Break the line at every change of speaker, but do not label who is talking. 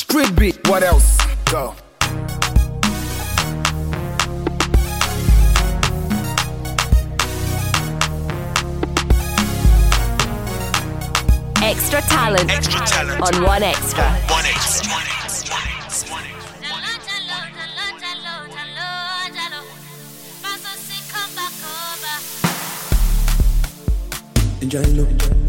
Street beat, what else? Go.
Extra talent.
Extra talent.
On One Extra.
One Extra.
Enjoy look.